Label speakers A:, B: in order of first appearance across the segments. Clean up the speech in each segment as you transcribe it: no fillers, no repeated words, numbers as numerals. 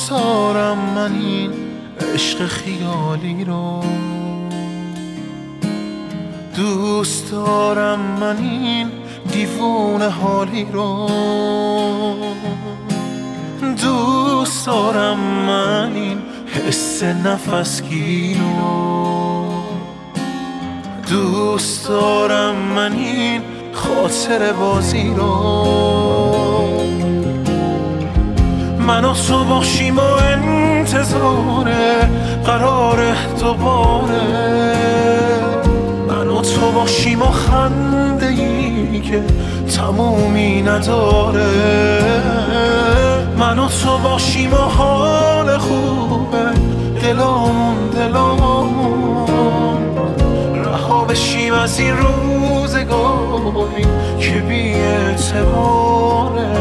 A: دوست دارم من این عشق خیالی رو، دوست دارم من این دیوونه حالی رو، دوست دارم من این حس نفسگیر رو، دوست دارم من این خاطر بازی رو. من و تو باشیم و انتظار قرار دوباره، من و تو باشیم و خنده ای که تمومی نداره، من و تو باشیم و حال خوبه دلامون رها بشیم از این روزگاری که بی اعتباره.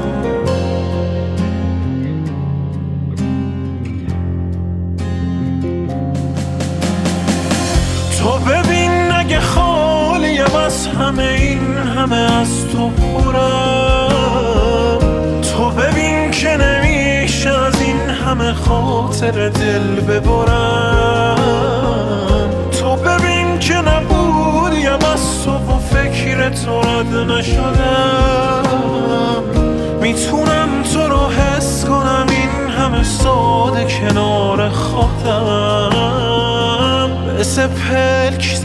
A: تو ببین اگه خالیم از همه این همه از تو پرم، تو ببین که نمیشه از این همه خاطر دل ببرم، تو ببین که نبودیم از تو و فکر تو رد نشدم، میتونم تو رو حس کنم این همه ساده کنار خودم، مثل پلک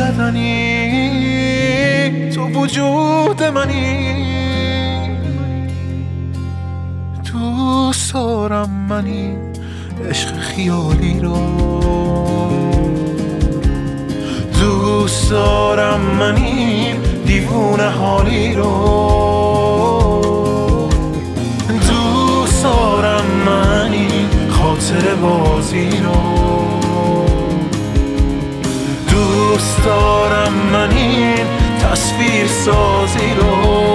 A: زدنی تو وجود منی. دوست دارم من این عشق خیالی رو، دوست دارم من این دیوونه حالی رو، دوست دارم من این خاطر بازی رو، دوست دارم من این تصویر سازی رو.